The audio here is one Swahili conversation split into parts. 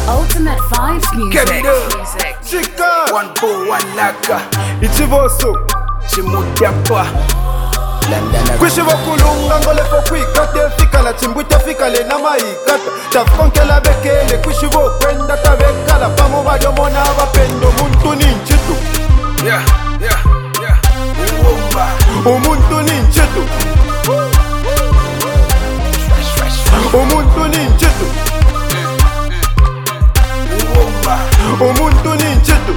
Ultimate Vibes Music. Chika 1 4 1 laka ichiboso chimutyapa kwishivo kulunga ngolefo kwikate fika la chimbwita fika le nama ikata tafonkela bekele kwishivo kwenda tabekala pamo badyomona bapendo muntu ninchitu umuntu ninchitu umuntu ninchitu umuntu ninchitu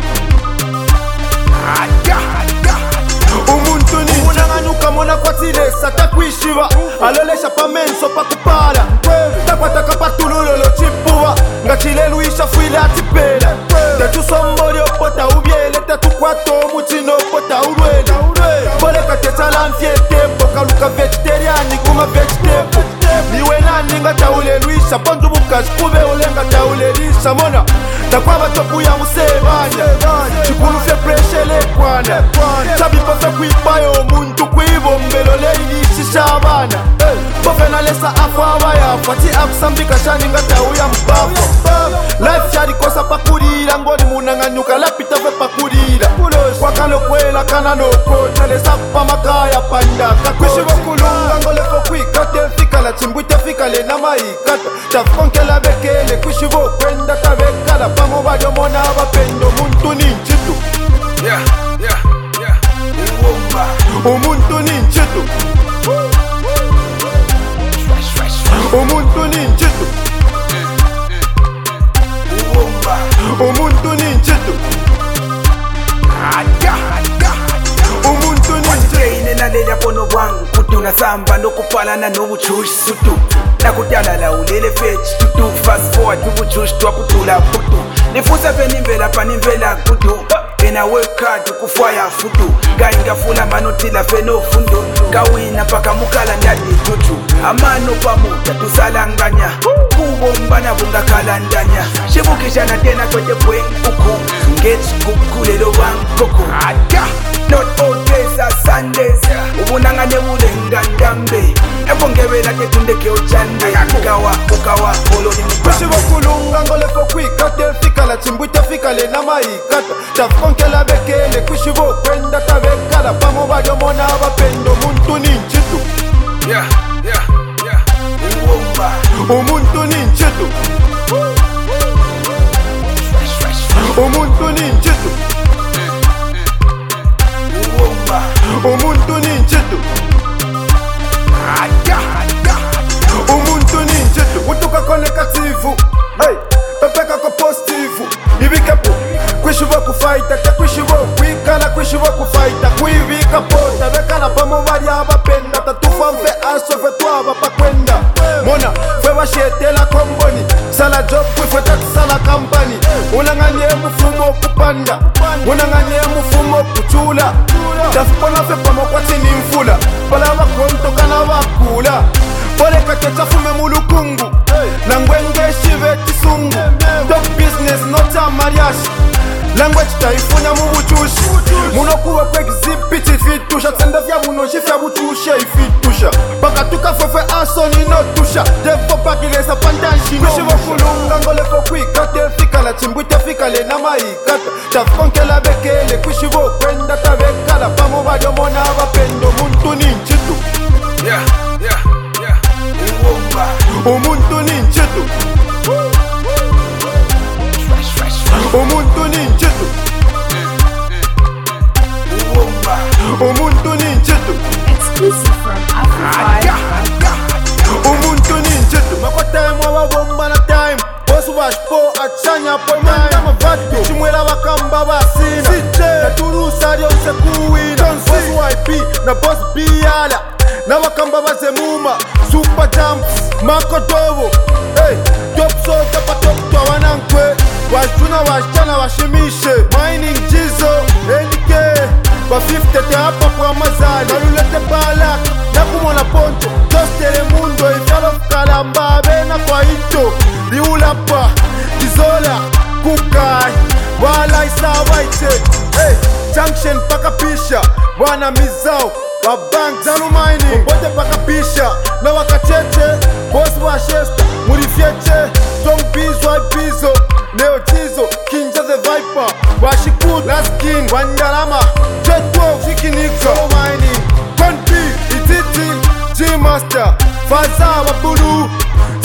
umuntu ninchitu unanganyuka mona kwatilesa takwishiva alolesha pamenso pakupala takwataka patululolo chipuva ngachileluisha fuile atipela tetusomboli opota ubyele tetukwato muchino opota ulwele poleka tesalanfietempo kaluka vegetariani kuma vegetable niwe nani ngataulelwisha ponzu bukazi kube ulenga taulelisha mona takwaba topuya musebanya chikulu fye preshele kwana chabipo fye kwipayo omuntu kwibombelo leilishisha abana bofenalesa afu abayafa ti akusambika shani ngatauya mbafo life yarikosa pakulira ngoli munanganyuka lapita fye pakulira kwakalokwela kana nokota lesa pamakaya pandaka kwishivo kulunga ngolefo kwikate fika la chimbwita fika le nama ikata tafonkela bekele kwishivo kwenda tabekala pamo badyomona bapendo muntu ninchitu umuntu ninchitu umuntu ninchitu umuntu ninchitu umuntu ninchitu nalela bono bwangu kuti unasamba nokupalana nobuchushi sutu nakudala la ulele fetch tutu fast forward ubuchushi twakutula futu nifusa penimvela panimvela kutu ena work hard ukufaya futu ngayingafula manotila feno fundu kawina paka mukala ndadi tutu amano pamuta tusalanganya kubombana bungakalandanya shibukishana tena kwenye bwenkuku ngetsikukulelo bankoko not all days are Sundays ubunangane bulengandambe ebongebela tetundeke ochande ukawa oloni kwishivo kulunga ngolefo kwikate fika la chimbwita fika le nama ikata tafonkela bekele kwishivo kwenda tabekala pamo badyomona bapendo muntu ninchitu umuntu ninchitu umuntu ninchitu umuntu ninchitu umuntu ninchitu utuka konekativu pepeka ko positivu ibikepo kwishivo kufaita takwishivo kwikala kwishivo kufaita kuivika pota bekala pamo balya bapenda tatufa mfe aso fe twaba pakwenda mona fwe bashetela komboni sala job kwife tatusala kampani unanganye mufumo kupanda unanganye mufumo kuchula tafupona fe pamo kwatini mfula pala bakontokana bakula poleka techafume mulukungu nangwengeshive tisungu top business nota mariashi language taifunya mubuchushi munokuwa kwexhibit ifitusha tsenda vya munoshifya buchushe ifitusha paka tukafefe asoni notusha devo pakilesa pandanshi kwishivo kulunga ngolefo kwikate fika la chimbwita fika le nama ikata tafonkela bekele kwishivo kwenda tabekala pamo badyomona bapendo muntu ninchitu umuntu ninchitu umuntu ninchitu umuntu ninchitu Exclusive from Africa. umuntu ninchitu makotime wababomba na time bosu bashpo achanya po mama vatu chimwela bakamba basina naturusa lyonse kuwina bosu YP na boss Biala na bakamba bazemuma super jumps makodobo top soka pa top to wanankwe wajuna washana washimishe mining jizo NK ba 50 te hapa kwa mazali alulete balak na kumona ponto tostere mundo ifalo kalamba bena kwa hito liulapa kizola kukai wala isawaite junction paka pisha wana mizao wa bank zanu mining bote paka pisha na wakacheche boss wa shesta muri fieche tom bizwa bizo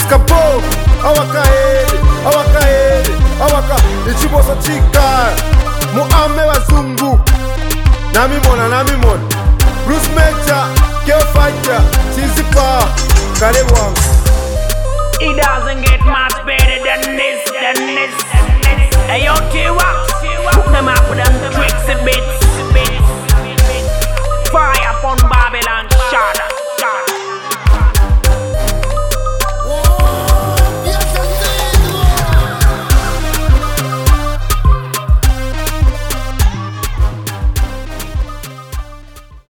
Skabo, awaka, ichiboso chika, muame wazungu, namimona, Bruce Major, Girl Fighter, Chizipa, Karewang. It doesn't get much better than this. Hey yo, T-Wax, hook them up with them tricks and bits. Fire upon Babylon, shut up.